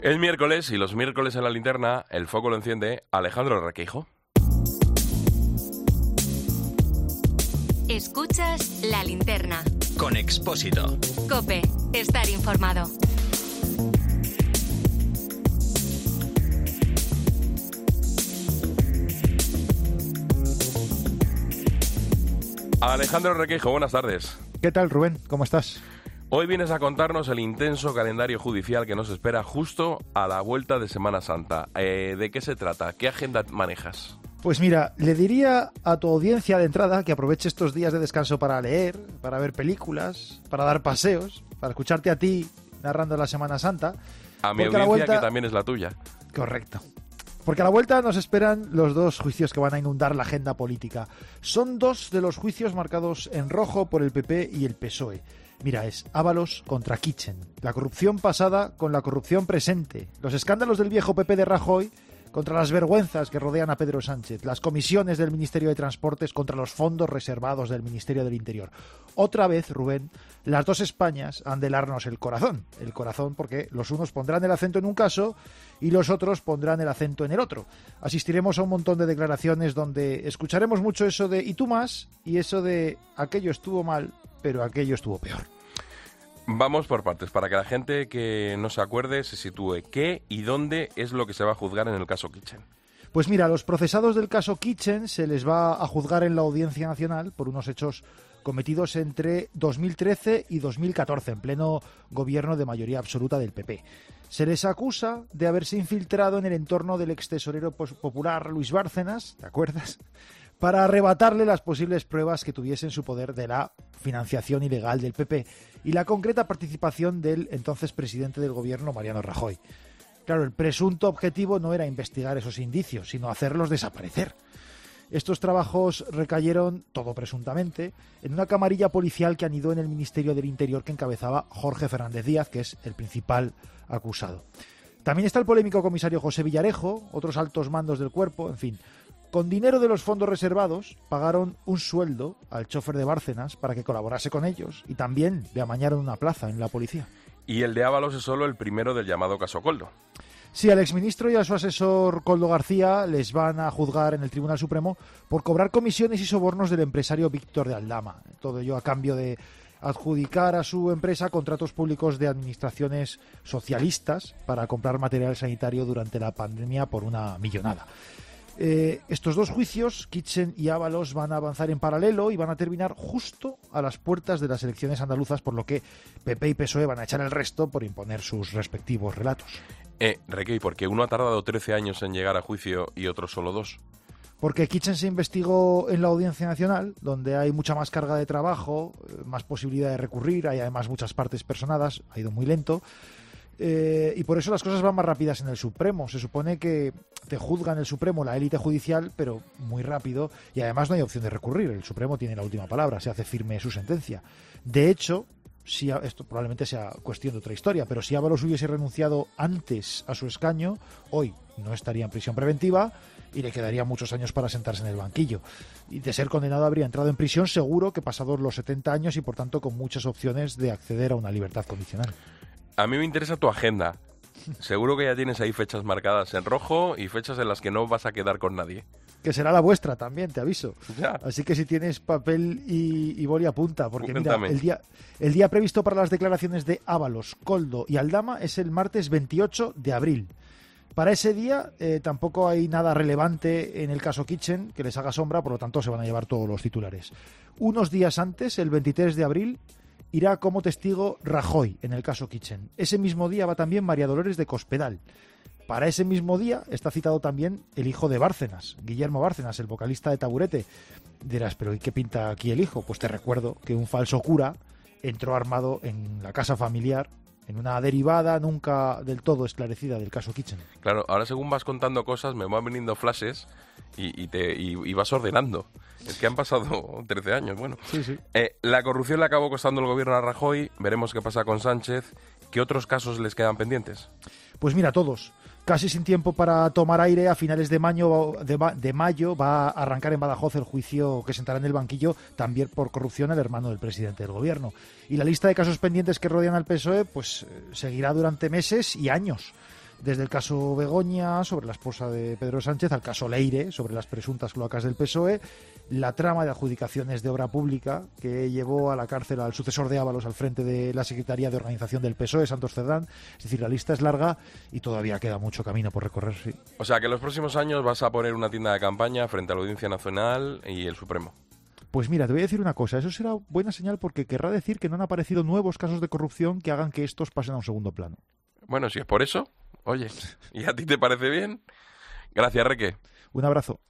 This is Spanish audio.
Es miércoles y los miércoles en la linterna el foco lo enciende Alejandro Requeijo. Escuchas La Linterna. Con Expósito. COPE. Estar informado. Alejandro Requeijo, buenas tardes. ¿Qué tal, Rubén? ¿Cómo estás? Hoy vienes a contarnos el intenso calendario judicial que nos espera justo a la vuelta de Semana Santa. ¿De qué se trata? ¿Qué agenda manejas? Pues mira, le diría a tu audiencia de entrada que aproveche estos días de descanso para leer, para ver películas, para dar paseos, para escucharte a ti narrando la Semana Santa. A mi audiencia, que también es la tuya. Correcto. Porque a la vuelta nos esperan los dos juicios que van a inundar la agenda política. Son dos de los juicios marcados en rojo por el PP y el PSOE. Mira, es Ábalos contra Kitchen, la corrupción pasada con la corrupción presente, los escándalos del viejo PP de Rajoy contra las vergüenzas que rodean a Pedro Sánchez, las comisiones del Ministerio de Transportes contra los fondos reservados del Ministerio del Interior. Otra vez, Rubén, las dos Españas han de helarnos el corazón porque los unos pondrán el acento en un caso y los otros pondrán el acento en el otro. Asistiremos a un montón de declaraciones donde escucharemos mucho eso de «y tú más» y eso de «aquello estuvo mal, pero aquello estuvo peor». Vamos por partes, para que la gente que no se acuerde se sitúe. ¿Qué y dónde es lo que se va a juzgar en el caso Kitchen? Pues mira, a los procesados del caso Kitchen se les va a juzgar en la Audiencia Nacional por unos hechos cometidos entre 2013 y 2014, en pleno gobierno de mayoría absoluta del PP. Se les acusa de haberse infiltrado en el entorno del extesorero popular Luis Bárcenas, ¿te acuerdas?, para arrebatarle las posibles pruebas que tuviese en su poder de la financiación ilegal del PP y la concreta participación del entonces presidente del gobierno, Mariano Rajoy. Claro, el presunto objetivo no era investigar esos indicios, sino hacerlos desaparecer. Estos trabajos recayeron, todo presuntamente, en una camarilla policial que anidó en el Ministerio del Interior que encabezaba Jorge Fernández Díaz, que es el principal acusado. También está el polémico comisario José Villarejo, otros altos mandos del cuerpo, en fin. Con dinero de los fondos reservados pagaron un sueldo al chofer de Bárcenas para que colaborase con ellos y también le amañaron una plaza en la policía. Y el de Ábalos es solo el primero del llamado caso Koldo. Sí, al exministro y a su asesor Koldo García les van a juzgar en el Tribunal Supremo por cobrar comisiones y sobornos del empresario Víctor de Aldama. Todo ello a cambio de adjudicar a su empresa contratos públicos de administraciones socialistas para comprar material sanitario durante la pandemia por una millonada. Estos dos juicios, Kitchen y Ábalos, van a avanzar en paralelo y van a terminar justo a las puertas de las elecciones andaluzas, por lo que PP y PSOE van a echar el resto por imponer sus respectivos relatos. Requei, ¿por qué uno ha tardado 13 años en llegar a juicio y otro solo 2? Porque Kitchen se investigó en la Audiencia Nacional, donde hay mucha más carga de trabajo, más posibilidad de recurrir, hay además muchas partes personadas, ha ido muy lento. Y por eso las cosas van más rápidas en el Supremo. Se supone que te juzga en el Supremo la élite judicial, pero muy rápido, y además no hay opción de recurrir. El Supremo tiene la última palabra, se hace firme su sentencia. De hecho, esto probablemente sea cuestión de otra historia, pero si Ábalos hubiese renunciado antes a su escaño, hoy no estaría en prisión preventiva y le quedarían muchos años para sentarse en el banquillo. Y de ser condenado habría entrado en prisión seguro que pasados los 70 años y por tanto con muchas opciones de acceder a una libertad condicional. A mí me interesa tu agenda. Seguro que ya tienes ahí fechas marcadas en rojo y fechas en las que no vas a quedar con nadie. Que será la vuestra también, te aviso. Ya. Así que si tienes papel y boli apunta, porque Cuéntame. mira, el día previsto para las declaraciones de Ábalos, Koldo y Aldama es el martes 28 de abril. Para ese día tampoco hay nada relevante en el caso Kitchen que les haga sombra, por lo tanto se van a llevar todos los titulares. Unos días antes, el 23 de abril, irá como testigo Rajoy en el caso Kitchen. Ese mismo día va también María Dolores de Cospedal. Para ese mismo día está citado también el hijo de Bárcenas, Guillermo Bárcenas, el vocalista de Taburete. Dirás, ¿pero y qué pinta aquí el hijo? Pues te recuerdo que un falso cura entró armado en la casa familiar en una derivada nunca del todo esclarecida del caso Kitchen. Claro, ahora según vas contando cosas me van viniendo flashes y vas ordenando. Es que han pasado 13 años, bueno. Sí, sí. La corrupción le acabó costando el gobierno a Rajoy, veremos qué pasa con Sánchez. ¿Qué otros casos les quedan pendientes? Pues mira, todos. Casi sin tiempo para tomar aire, a finales de mayo va a arrancar en Badajoz el juicio que sentará en el banquillo también por corrupción al hermano del presidente del gobierno. Y la lista de casos pendientes que rodean al PSOE pues seguirá durante meses y años. Desde el caso Begoña, sobre la esposa de Pedro Sánchez, al caso Leire, sobre las presuntas cloacas del PSOE, la trama de adjudicaciones de obra pública que llevó a la cárcel al sucesor de Ábalos al frente de la Secretaría de Organización del PSOE, Santos Cerdán. Es decir, la lista es larga y todavía queda mucho camino por recorrer, sí. O sea, que en los próximos años vas a poner una tienda de campaña frente a la Audiencia Nacional y el Supremo. Pues mira, te voy a decir una cosa, eso será buena señal porque querrá decir que no han aparecido nuevos casos de corrupción que hagan que estos pasen a un segundo plano. Bueno, si es por eso, oye, ¿y a ti te parece bien? Gracias, Reque. Un abrazo.